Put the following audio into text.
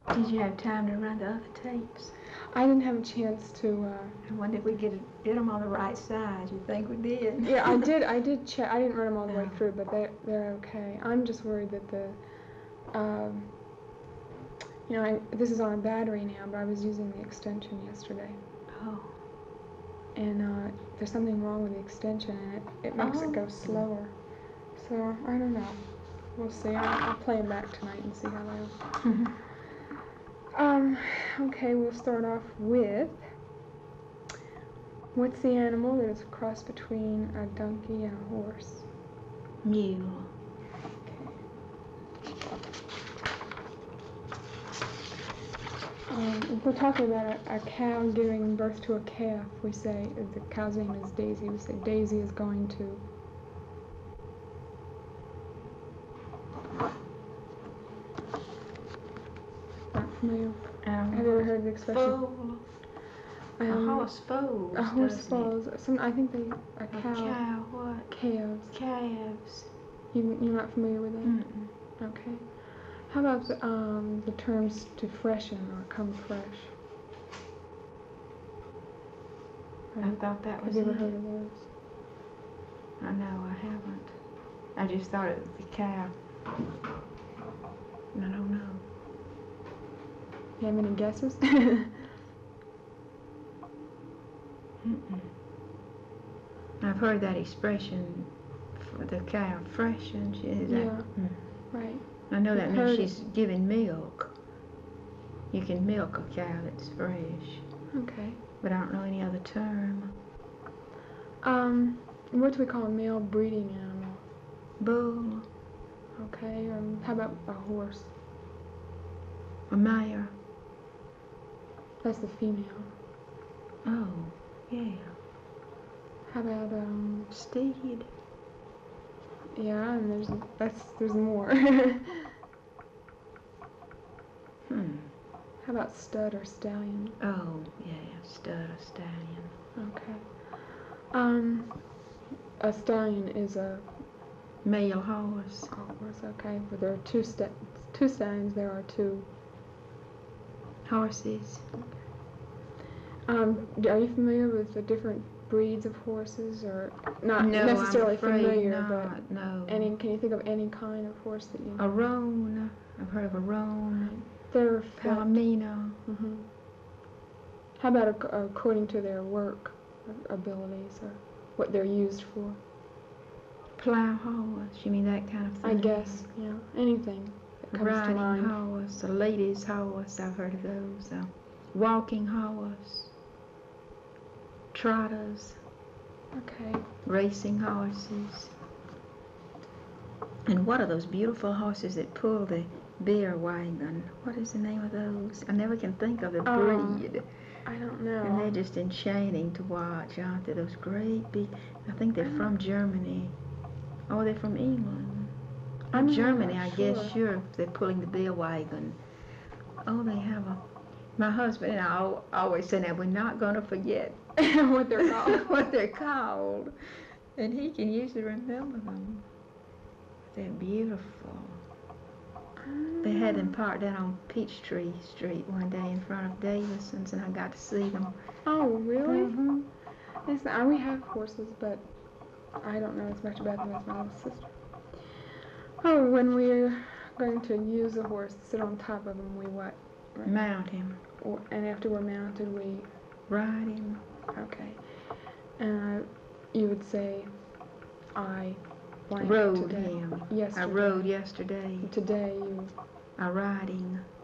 Did you have time to run the other tapes? I didn't have a chance to. I wonder if we get them on the right side. You think we did? Yeah, I did. I did check. I didn't run them all the way Oh. through, but they're okay. I'm just worried that the, this is on a battery now, but I was using the extension yesterday, Oh. and there's something wrong with the extension, and it makes it go slower. So I don't know. We'll see. I'll play them back tonight and see how they go. Okay, we'll start off with, what's the animal that is a cross between a donkey and a horse? Mule. If we're talking about a cow giving birth to a calf, we say, if the cow's name is Daisy, we say Daisy is going to. Not familiar? Have you ever heard the expression? Foal. A horse foals. A horse foals. I think a cow. A cow what? Calves. Calves. You're not familiar with that? Mm-mm. Okay. How about the terms to freshen or come fresh? I thought that was Have you ever it. heard of those? I know, I haven't. I just thought it was the cow. I don't know. You have any guesses? Mm-mm. I've heard that expression, for the cow freshen. Right. I know that I've means heard she's giving milk. You can milk a cow that's fresh. Okay. But I don't know any other term. What do we call a male breeding animal? Bull. Okay. How about a horse? A mare. That's the female. Oh, yeah. How about Steed. Yeah, and there's more. How about stud or stallion? Oh, yeah, stud or stallion. Okay. A stallion is a male horse. Horse, okay. But there are two stallions. There are two horses. Okay. Are you familiar with the different breeds of horses, or not no, necessarily I'm afraid familiar? Not, but no. Can you think of any kind of horse that you know? A roan. I've heard of a roan. They're Palomino. Mm-hmm. How about according to their work abilities or what they're used for? Plow horse. You mean that kind of thing? I guess. Yeah. Anything that comes Riding to mind. horse. A lady's horse. I've heard of those. Walking horse. Trotters. Okay. Racing horses. And what are those beautiful horses that pull the beer wagon? What is the name of those? I never can think of the breed. I don't know. And they're just enchanting to watch, aren't they? Those great big, I think they're from Germany. Oh, they're from England. I'm Germany, not I guess, sure, if they're pulling the beer wagon. Oh, they have my husband and I always say that we're not going to forget what they're called. what they're called. And he can usually remember them. They're beautiful. They had them parked down on Peachtree Street one day in front of Davison's, and I got to see them. Oh, really? Mm-hmm. Yes, we have horses, but I don't know as much about them as my little sister. Oh, when we're going to use a horse, sit on top of him, we what? Right. Mount him. And after we're mounted, we ride him. Okay. And you would say, I rode today. him. Yesterday. I rode yesterday. Today you are riding.